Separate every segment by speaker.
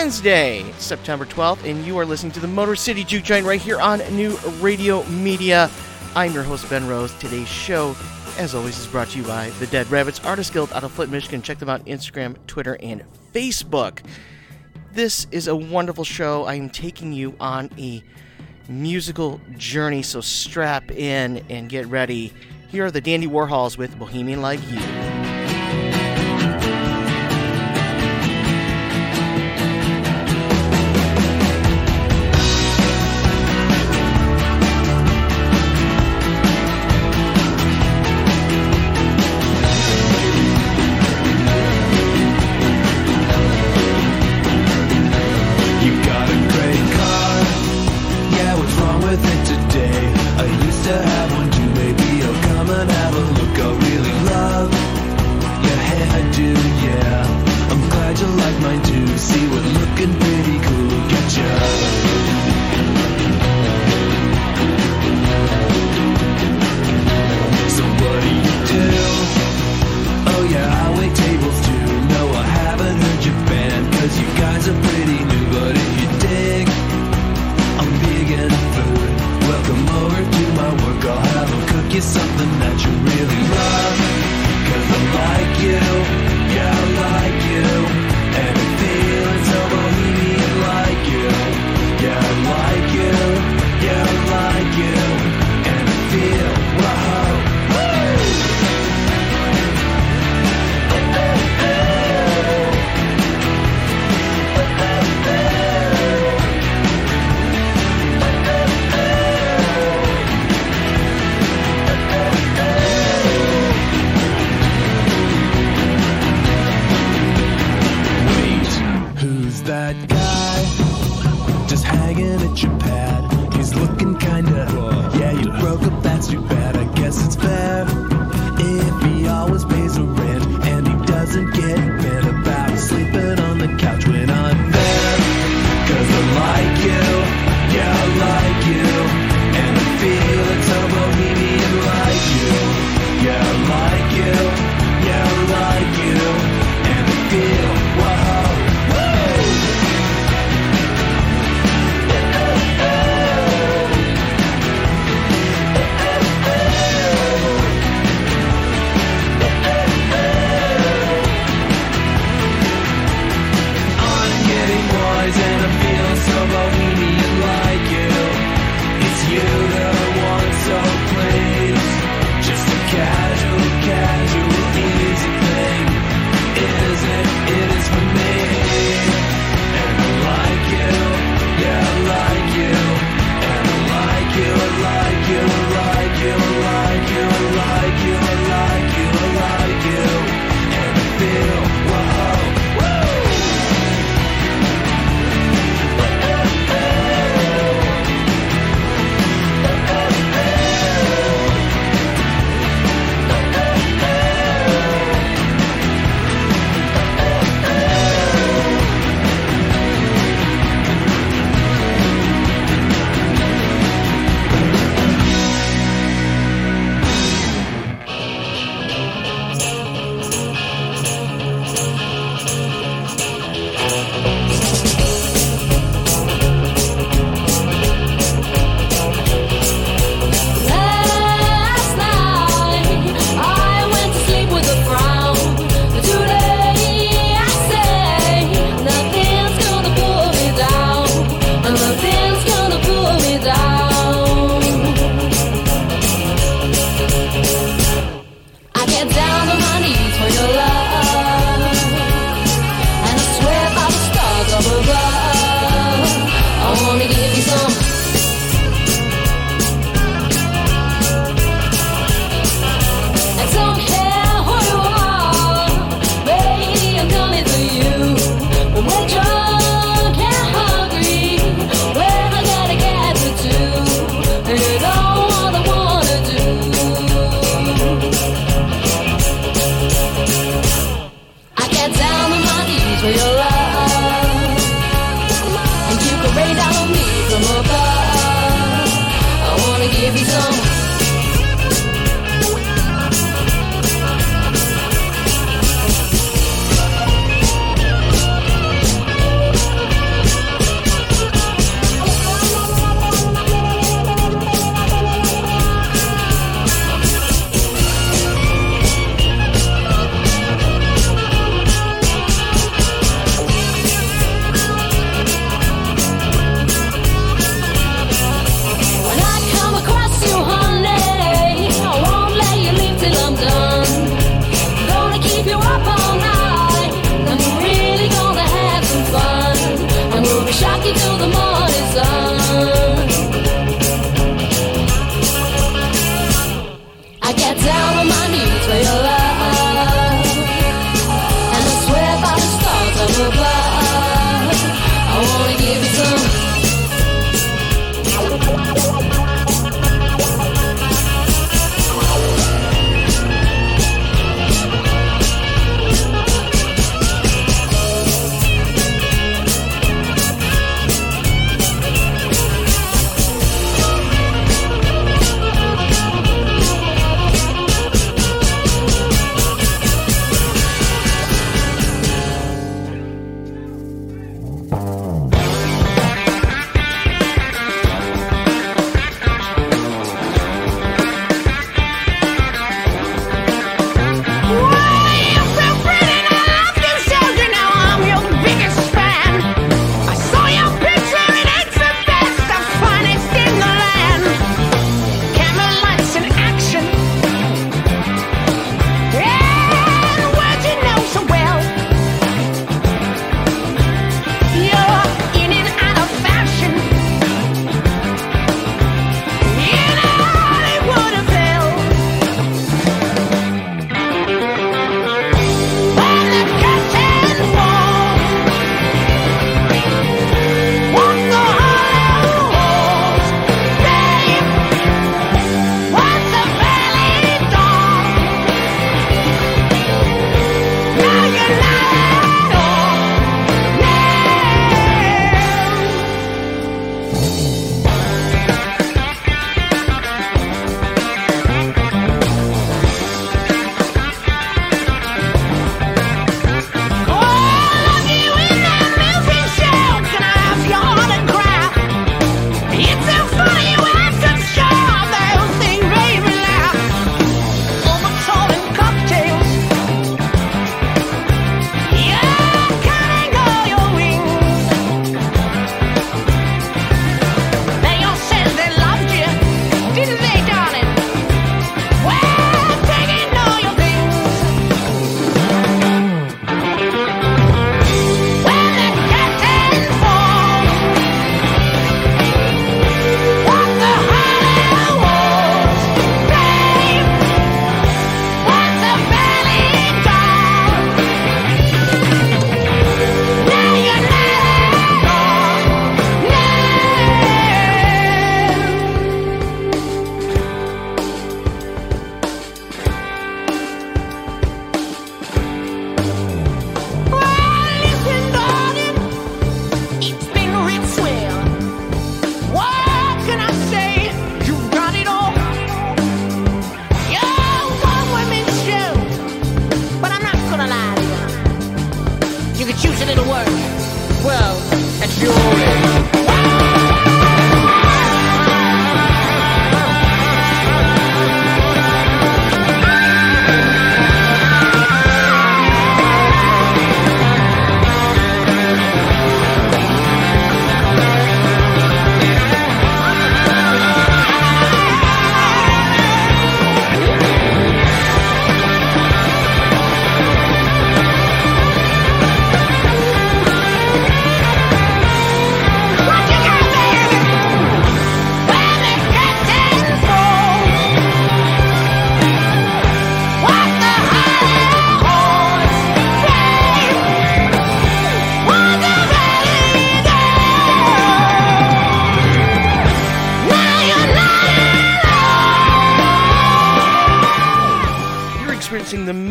Speaker 1: Wednesday, September 12th, and you are listening to the Motor City Juke Joint right here on New Radio Media. I'm your host, Ben Rose. Today's show, as always, is brought to you by the Dead Rabbits Artist Guild out of Flint, Michigan. Check them out on Instagram, Twitter, and Facebook. This is a wonderful show. I am taking you on a musical journey, so strap in and get ready. Here are the Dandy Warhols with Bohemian Like You.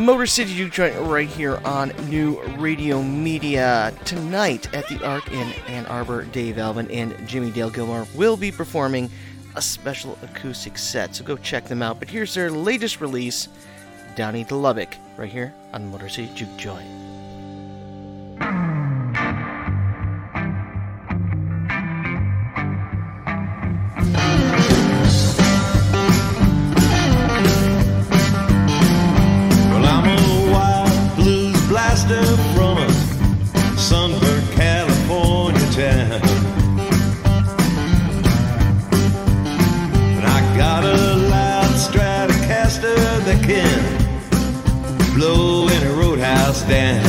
Speaker 1: Motor City Juke Joint right here on New Radio Media. Tonight at the Arc in Ann Arbor, Dave Alvin and Jimmy Dale Gilmore will be performing a special acoustic set, so go check them out. But here's their latest release, Downey to Lubbock, right here on Motor City Juke Joint.
Speaker 2: From a sunburned California town, and I got a loud Stratocaster that can blow any roadhouse down.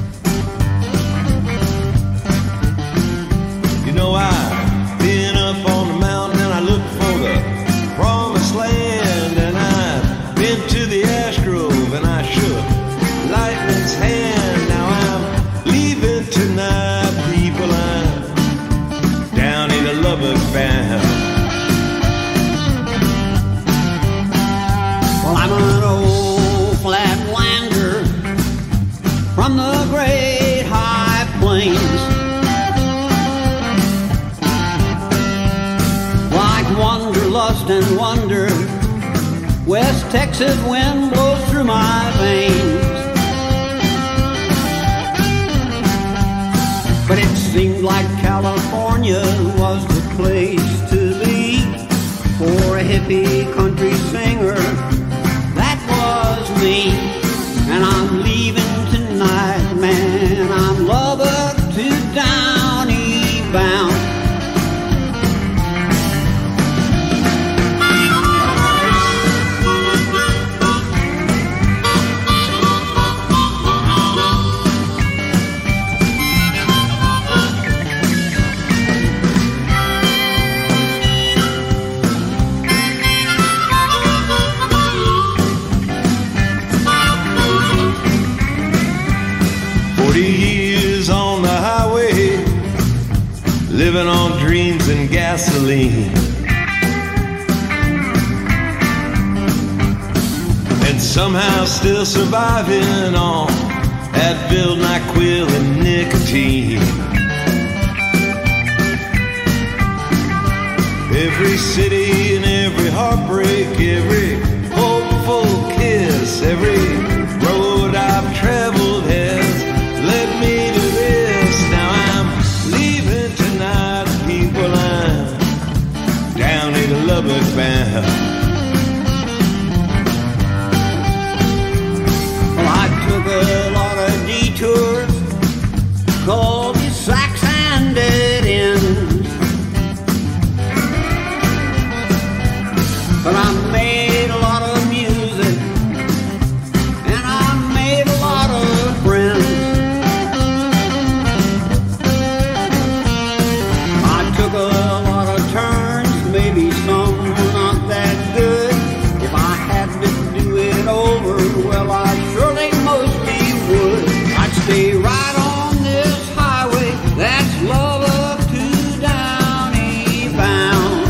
Speaker 2: You know, I've been up on the mountain and I look for the promised land, and I've been to the ash grove and I shook lightning's hand. Tonight, people, I'm down in the Lubbock bound.
Speaker 3: Well, I'm an old flatlander from the great high plains. Like wanderlust and wonder, West Texas wind blows through my veins. But it seemed like California was the place to be for a hippie country singer. That was me. And I'm leaving tonight, man. I'm Lubbock to Downey bound.
Speaker 2: Living on dreams and gasoline, and somehow still surviving on Advil, NyQuil, and nicotine. Every city and every heartbreak, every hopeful kiss, every road I've traveled has led me to this. Now I'm leaving tonight, people, I'm down in the Lubbock bound.
Speaker 3: Well, I took a lot of detours, cul-de-sacs and dead ends, but I made a lot of music, and I made a lot of friends. I took a lot of turns, maybe some were not that good. If I had to do it over, well, I surely mostly would. I'd stay right on this highway that's Lubbock to Downey bound.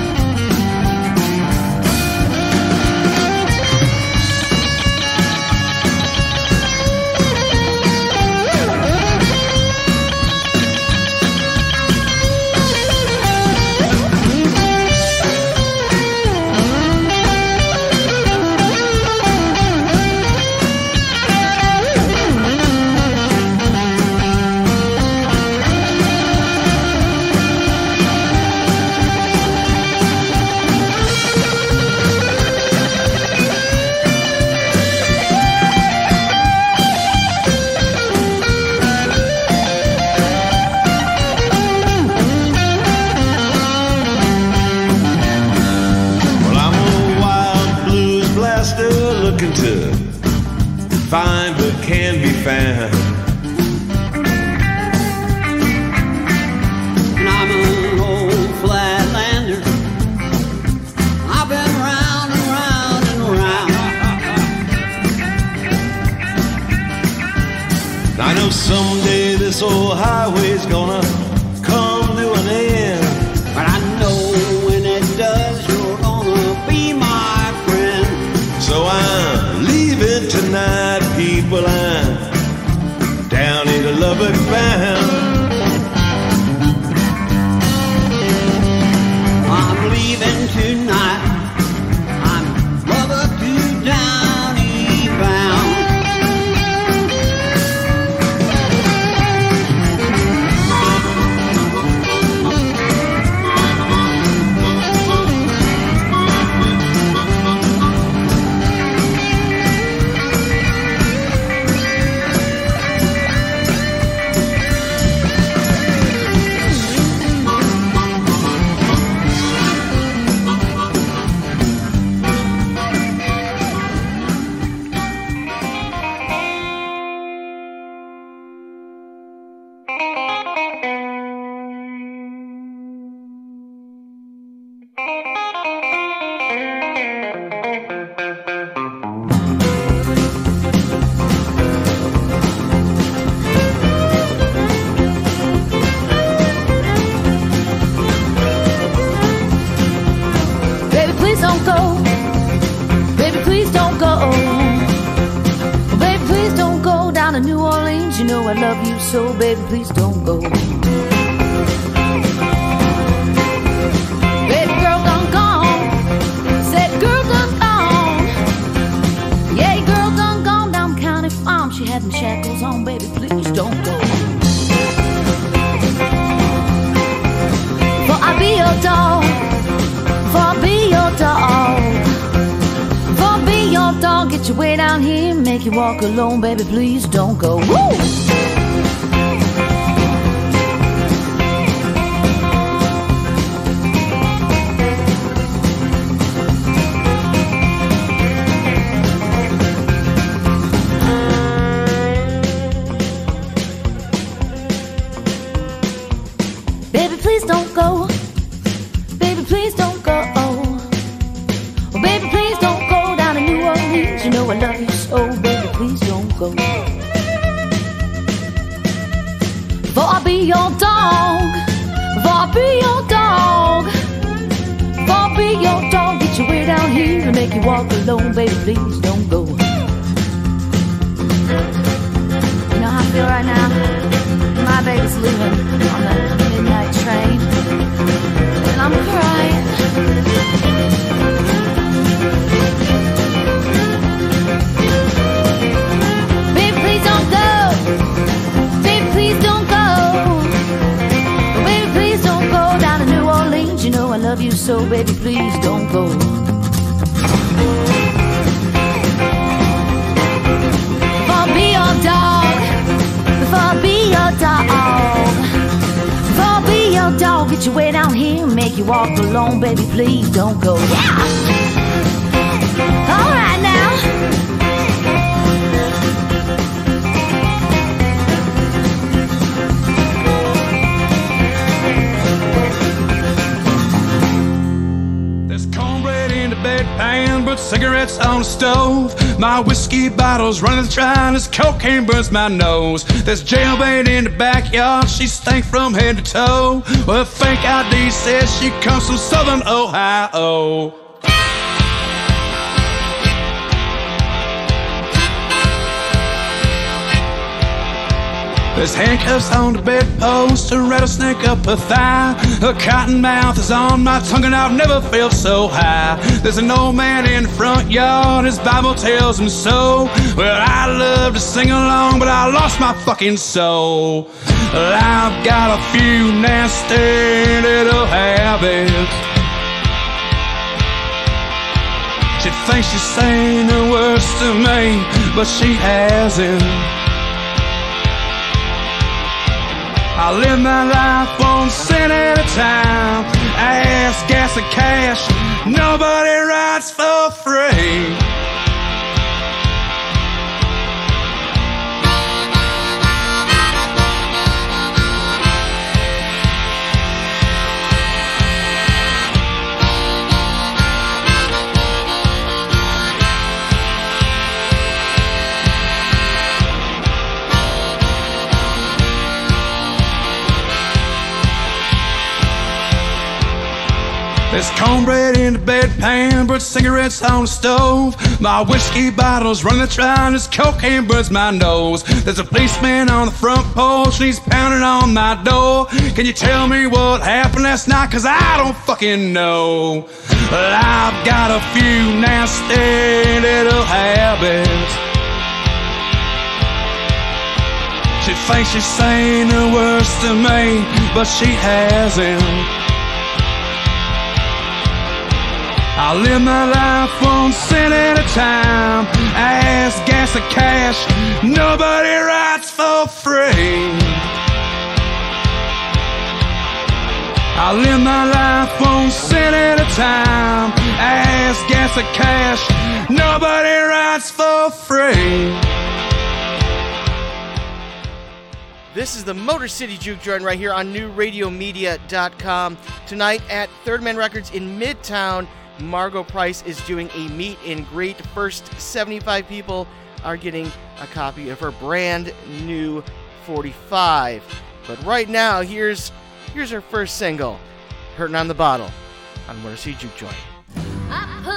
Speaker 2: Looking to find what can be found.
Speaker 3: And I'm an old flatlander. I've been round and round and round.
Speaker 2: I know someday this old highway's gonna come to an end,
Speaker 3: but I know when it does, you're gonna be my friend.
Speaker 2: so I'm leaving tonight,
Speaker 4: don't go. Baby, please don't go. Oh, baby, please don't go down to New Orleans. You know I love you so, baby, please don't go. Baby girl done gone. Said girl done gone. Yeah, girl done gone down County Farm. She had them shackles on, baby, please don't go. For I'll be your dog. For I'll be your dog. For I'll be your dog. Get your way down here, make you walk alone, baby, please don't go. Woo! Baby, please don't go. Baby, please don't go. Oh, baby, please don't go down to New Orleans. You know I love you so, baby, please don't go. For I'll be your dog. For I'll be your dog. For I'll be your dog. Get your way down here and make you walk alone, baby, please don't go. You know how I feel right now? My baby's leaving on the midnight train, and I'm crying. Baby, please don't go. Baby, please don't go. Baby, please don't go down to New Orleans. You know I love you so, baby, please don't go. If I'll be your dog. If I'll be your dog. If I'll be your dog. Get your way down here and make you walk alone, baby, please don't go. Yeah! All right now.
Speaker 2: There's cornbread in the bedpan, but cigarettes on the stove. My whiskey bottle's running dry, and this cocaine burns my nose. There's jailbait in the backyard, she stank from head to toe. Well, fake ID says she comes from Southern Ohio. There's handcuffs on the bedpost, a rattlesnake up her thigh. A cotton mouth is on my tongue and I've never felt so high. There's an old man in the front yard, his Bible tells him so. Well, I love to sing along, but I lost my fucking soul. Well, I've got a few nasty little habits. She thinks she's saying the worst to me, but she hasn't. I live my life 1 cent at a time. Ass, gas, and cash. Nobody rides for free. There's cornbread in the bedpan, but cigarettes on the stove. My whiskey bottle's running dry, and this cocaine burns my nose. There's a policeman on the front porch, and he's pounding on my door. Can you tell me what happened last night? 'Cause I don't fucking know. Well, I've got a few nasty little habits. She thinks she's saying the worst to me, but she hasn't. I live my life 1 cent at a time. Ass, gas, and cash. Nobody rides for free. I live my life 1 cent at a time. Ass, gas, and cash. Nobody rides for free.
Speaker 1: This is the Motor City Juke Joint right here on NewRadioMedia.com. Tonight at Third Man Records in Midtown, Margo Price is doing a meet and greet. The first 75 people are getting a copy of her brand new 45. But right now, here's her first single, Hurtin' on the Bottle, on Motor City Juke Joint.
Speaker 4: I put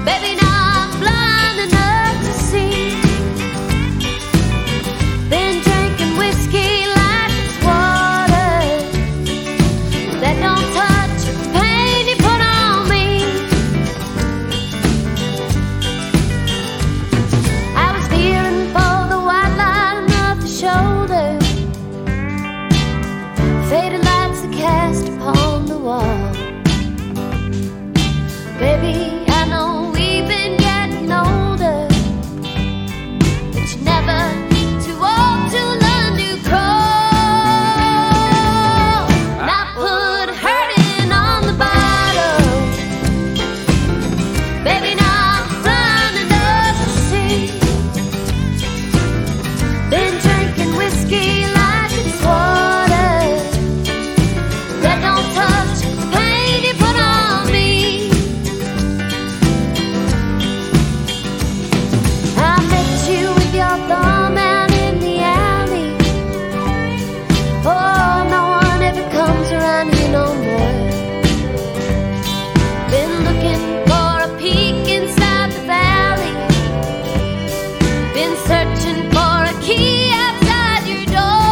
Speaker 4: Baby, now I'm blind enough to see. Been drinking whiskey like it's water that don't touch the pain you put on me. I was feeling for the white line of the shoulder, faded lights that cast upon the wall. Baby, I know we've been getting older, but you never too old to learn to crawl. And I put hurting on the bottle. Baby, now I'm blind enough to see. Been drinking whiskey like it's water that don't touch the pain you put on me. I met you with your thumb out in the alley. Oh, no one ever comes around here no more. Been looking for a peek inside the valley. Been searching for a key outside your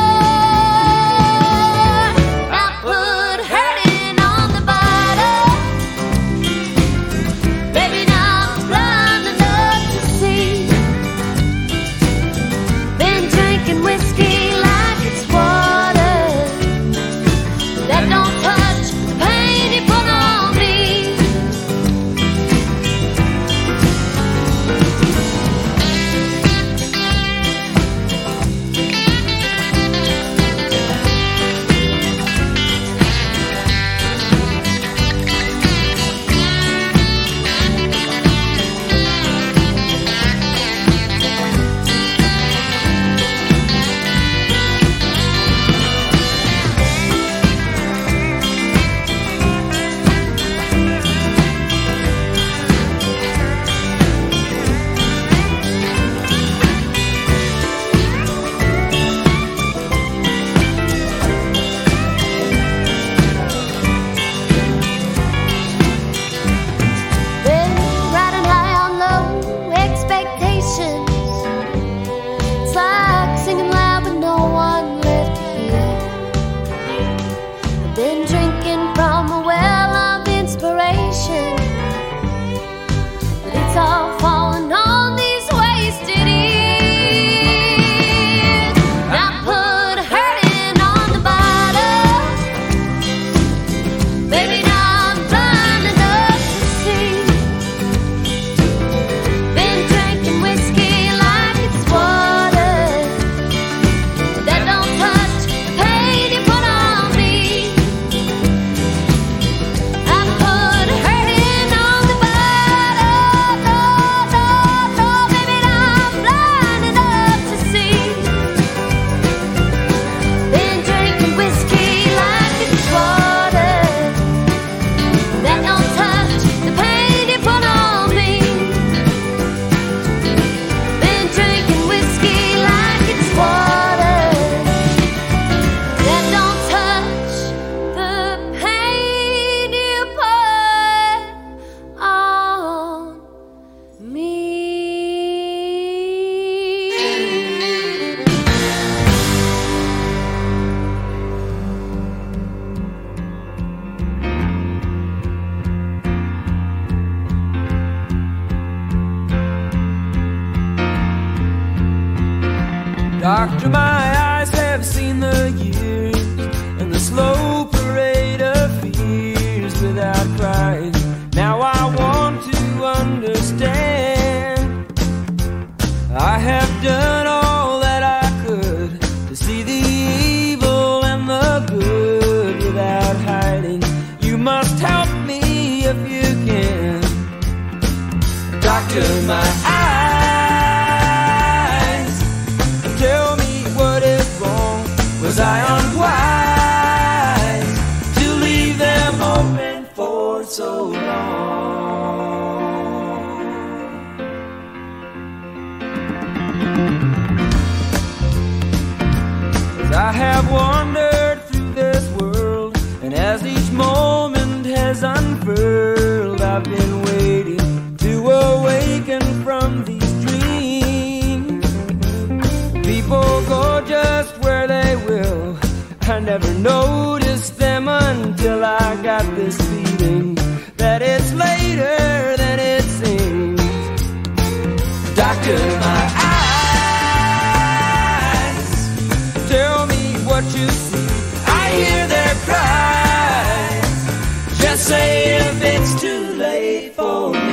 Speaker 4: door. I put hurting on the bottle. Baby, now I'm blind enough to see. Been drinking whiskey like it's water that don't touch the pain you put on me. Been riding high on low expectations. It's like singing loud but no one left to hear. Been drinking from a well of inspiration, but it's all falling on these wasted ears. I put hurting on the bottle. Baby, now I'm blind enough to see. Been drinking whiskey like it's water that don't touch the pain you put on me. I put hurting on the bottle. Baby, now I'm blind enough to see. Been drinking whiskey like it's water that don't touch the pain you put on me. Been drinking whiskey like it's water that don't touch the pain you put on me.
Speaker 5: Doctor, my eyes have seen the years and the slow parade of fears without crying. Now I want to understand. I have done all that I could to see the evil and the good without hiding. You must help me if you can. Doctor, my eyes, tell me what I never noticed them until I got this feeling that it's later than it seems. Doctor, my eyes, tell me what you see. I hear their cries. Just say if it's too late for me.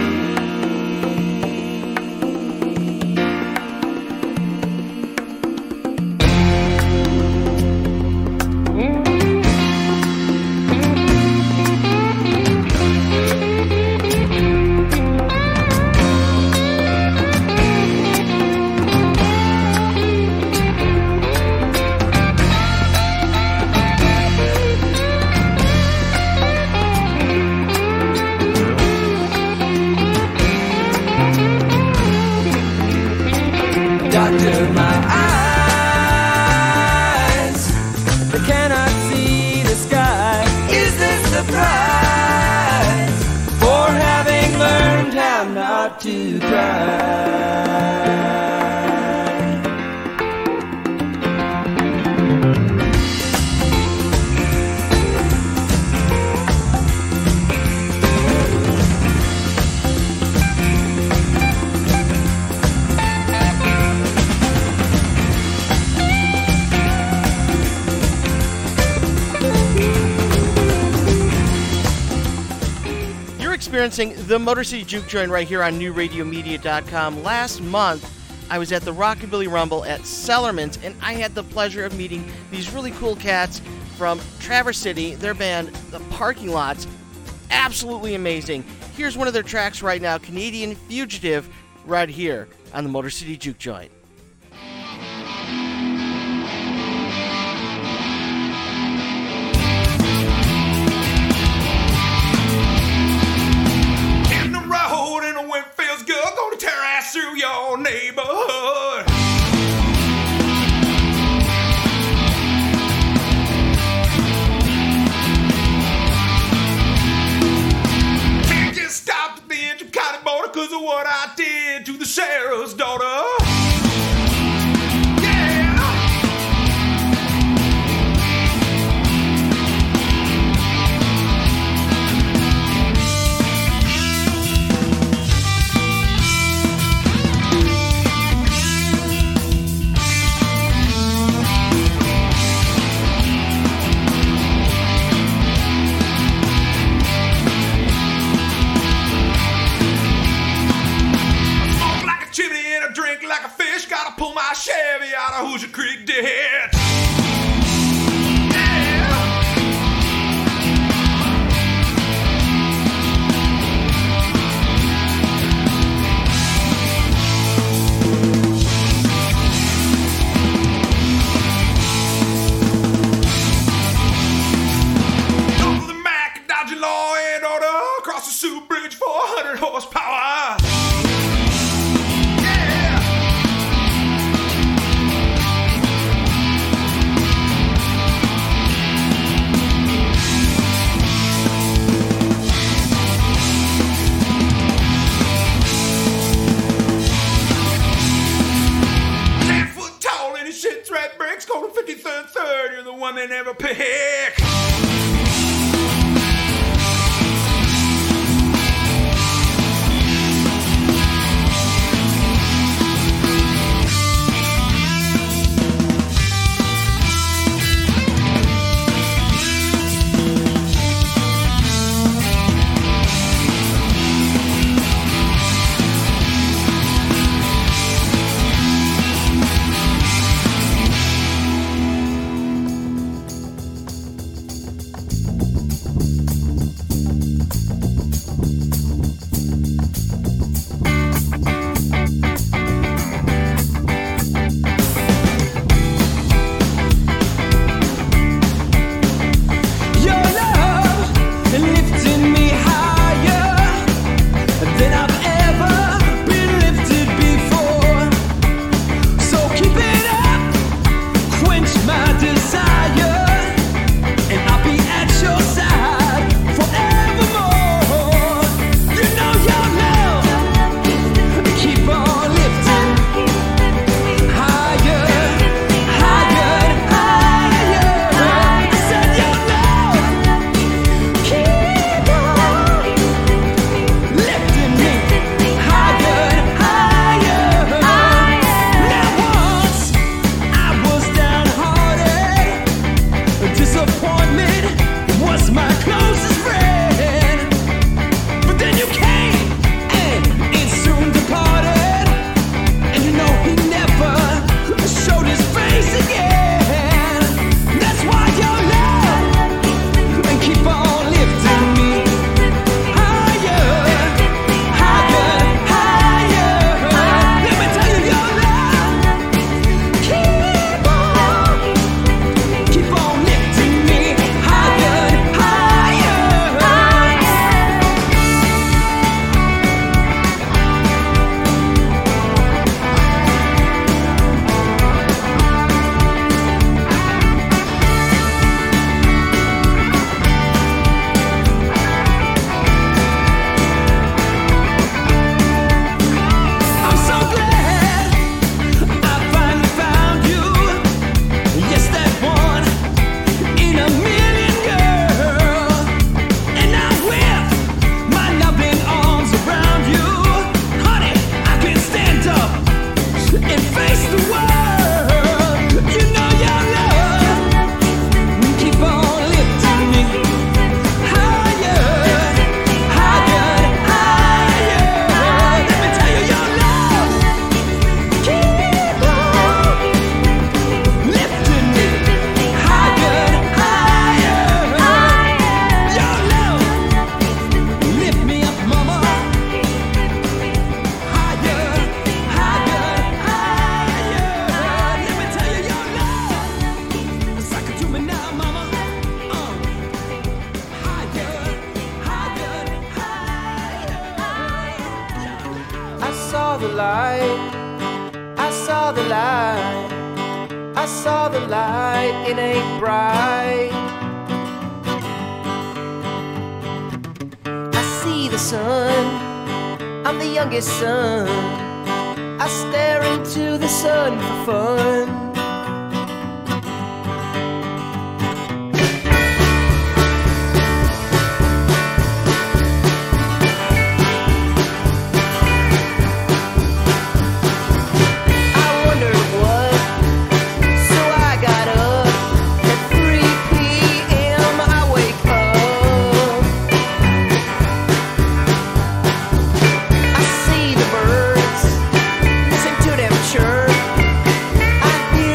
Speaker 5: Doctor, my eyes, they cannot see the sky. Is this the price for having learned how not to cry?
Speaker 1: Experiencing the Motor City Juke Joint right here on NewRadioMedia.com. Last month, I was at the Rockabilly Rumble at Sellerman's, and I had the pleasure of meeting these really cool cats from Traverse City, their band, The Parking Lots. Absolutely amazing. Here's one of their tracks right now, Canadian Fugitive, right here on the Motor City Juke Joint.
Speaker 2: Through your neighborhood. Can't just stop at the Antrim County border 'cause of what I did to the sheriff's daughter.
Speaker 5: the light, I saw the light, I saw the light, it ain't bright. I see the sun, I'm the youngest son, I stare into the sun for fun.
Speaker 3: I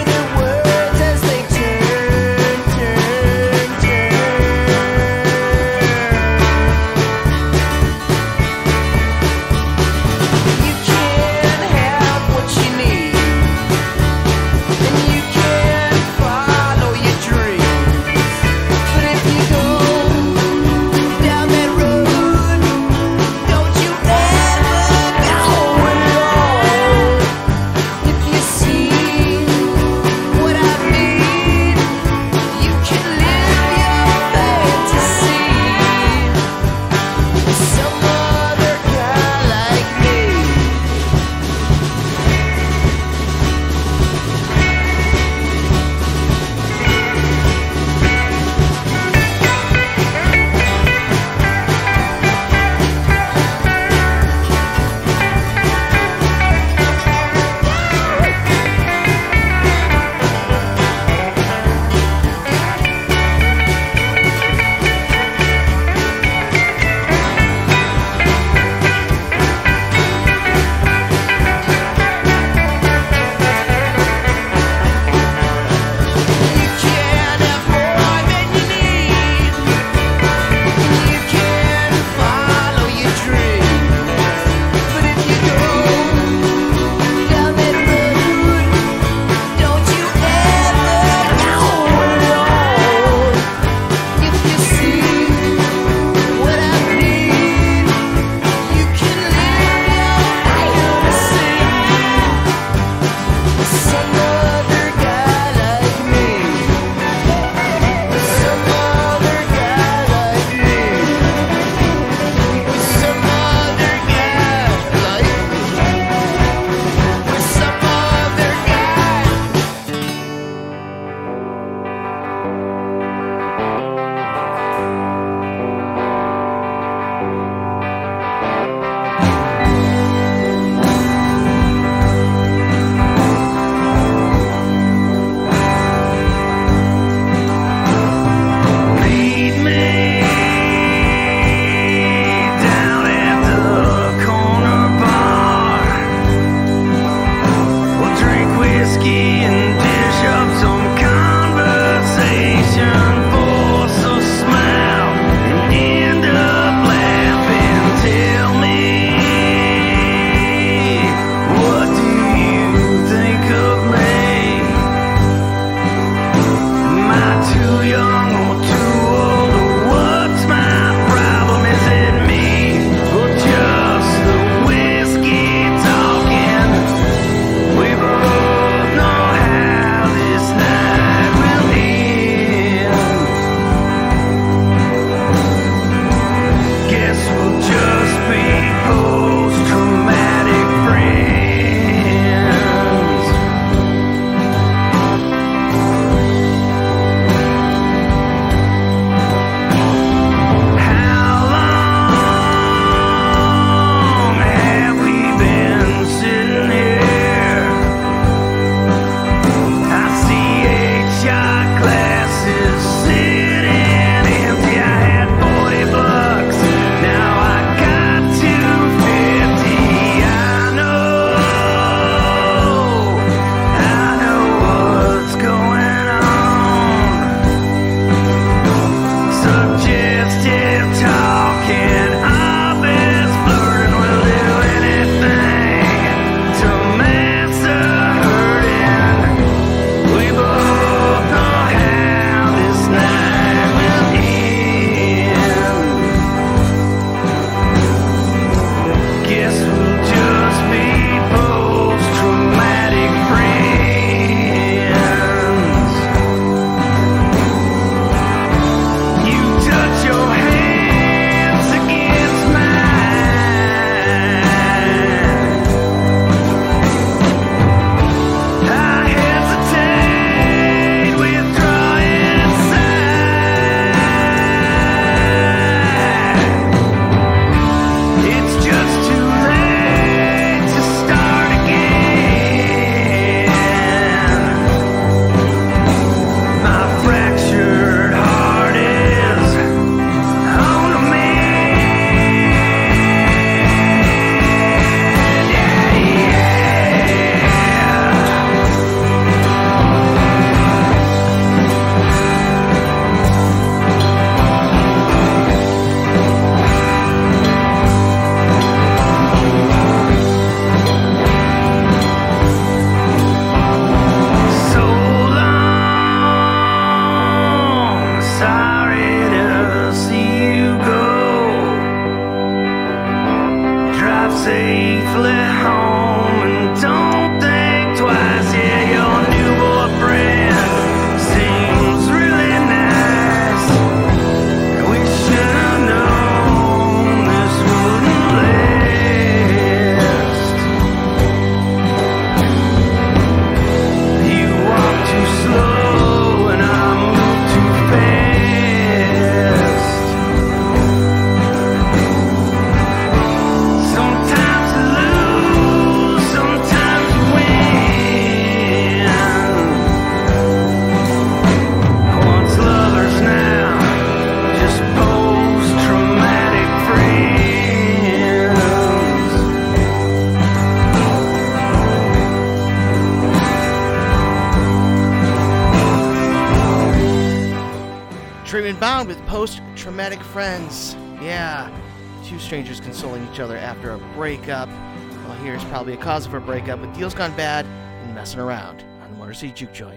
Speaker 1: Treatment Bound with Post-Traumatic Friends. Yeah, two strangers consoling each other after a breakup. Well, here's probably a cause of a breakup with Deals Gone Bad and Messing Around on the Motor City Juke Joint.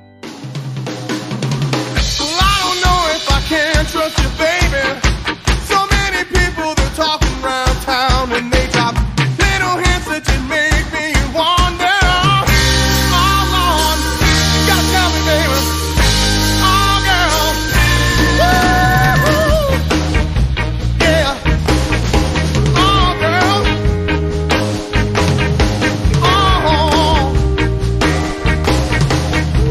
Speaker 6: Well, I don't know if I can trust you, baby. So many people, they're talking around town and they drop little hints that you make me wonder. Oh, Lord, you gotta tell me, baby. Oh, girl. Woo-hoo. Yeah. Oh, girl. Oh.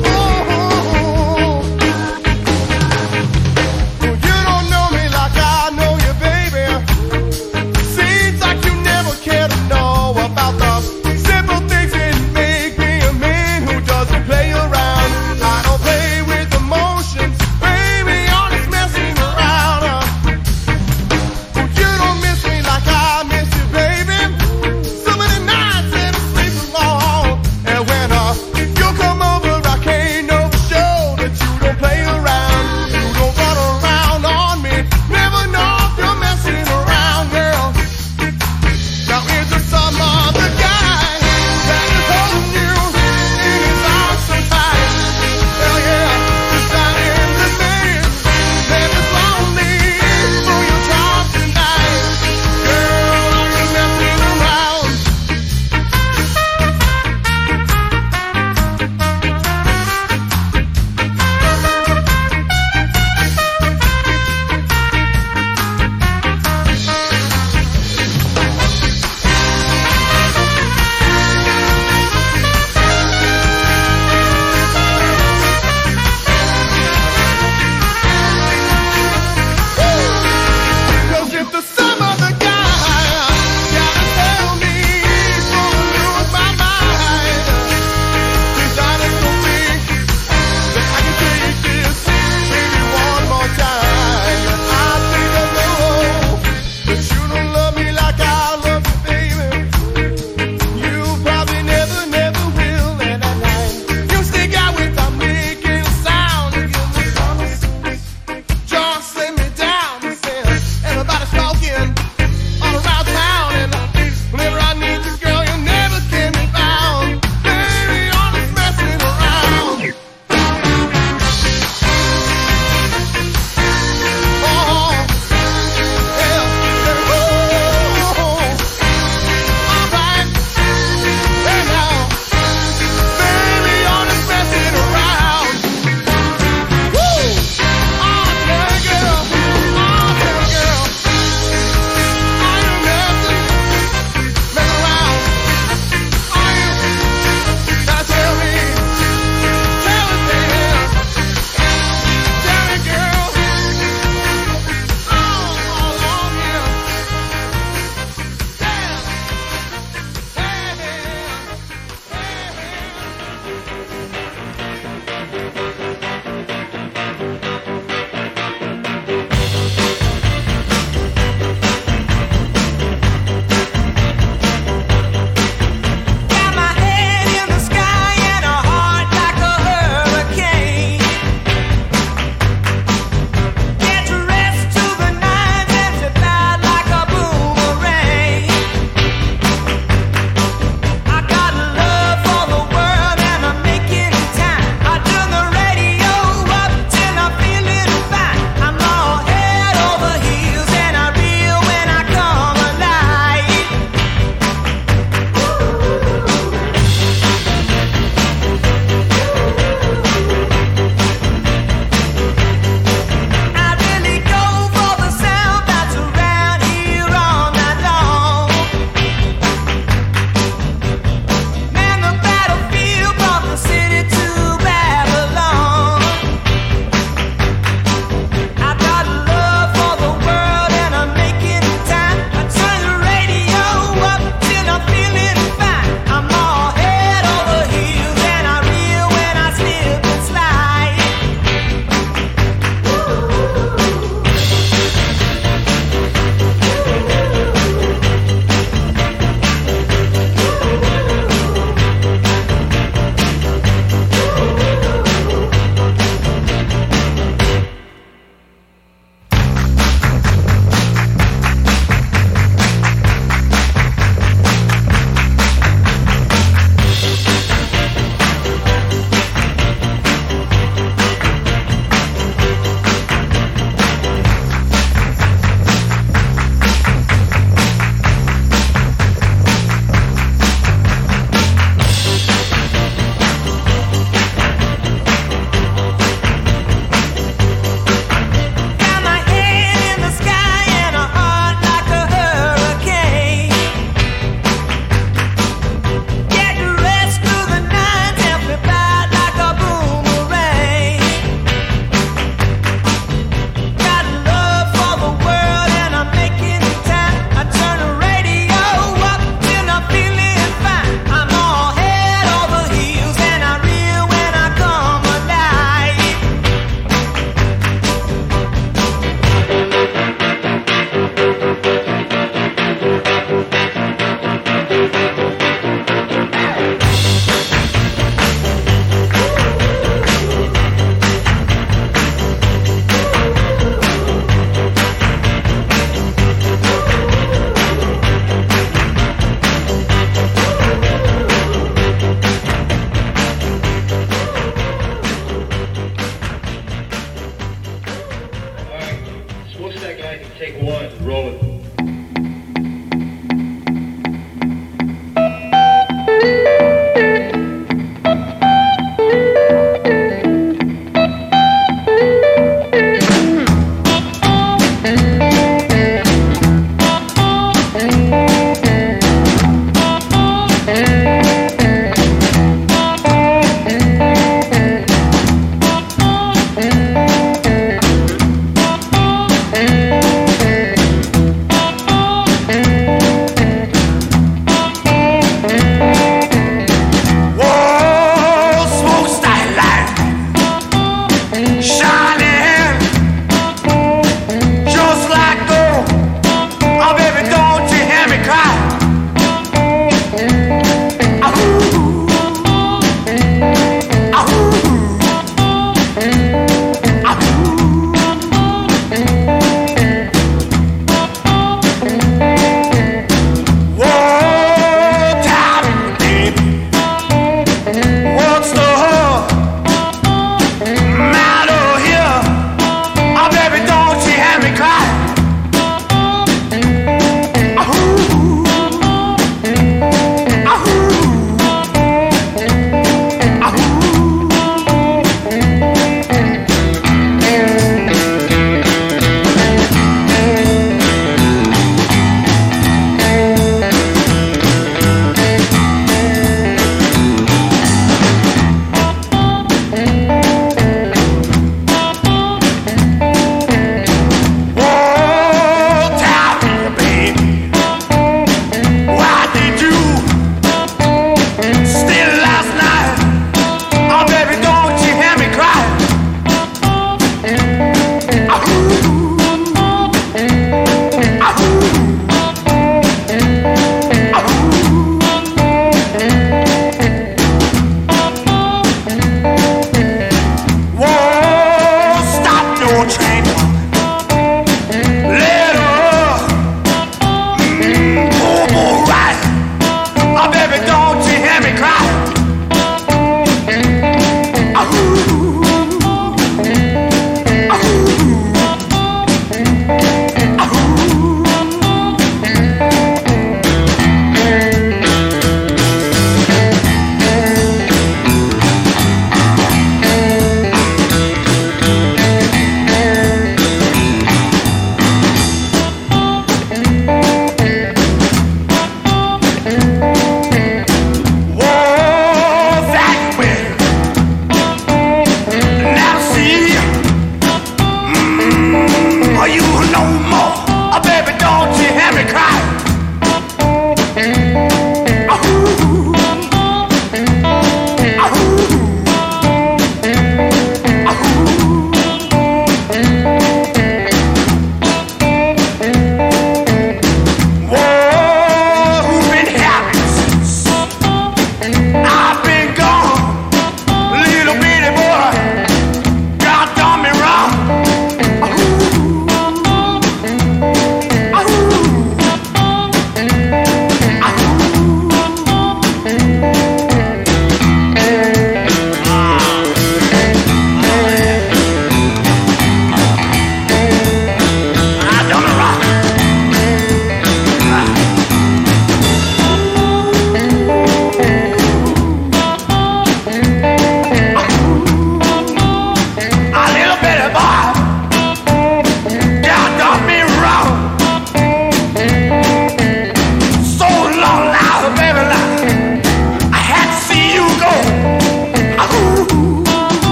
Speaker 7: back and take one. Roll it.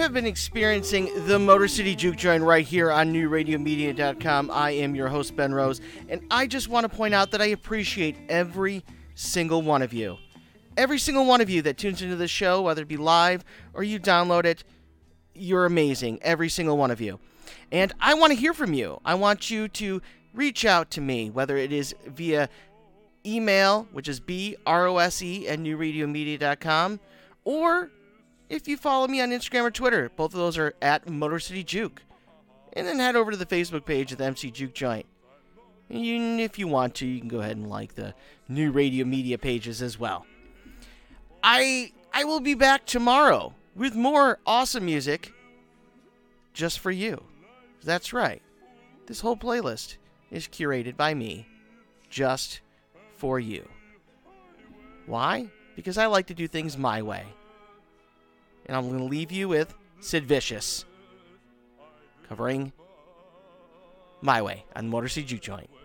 Speaker 1: have been experiencing the Motor City Juke Joint right here on NewRadioMedia.com. I am your host, Ben Rose, and I just want to point out that I appreciate every single one of you. Every single one of you that tunes into this show, whether it be live or you download it, you're amazing. Every single one of you. And I want to hear from you. I want you to reach out to me, whether it is via email, which is brose@newradiomedia.com, or if you follow me on Instagram or Twitter. Both of those are at Motor City Juke. And then head over to the Facebook page of the MC Juke Joint. And if you want to, you can go ahead and like the New Radio Media pages as well. I will be back tomorrow with more awesome music just for you. That's right. This whole playlist is curated by me just for you. Why? Because I like to do things my way. And I'm going to leave you with Sid Vicious covering My Way on Motor City Juke Joint.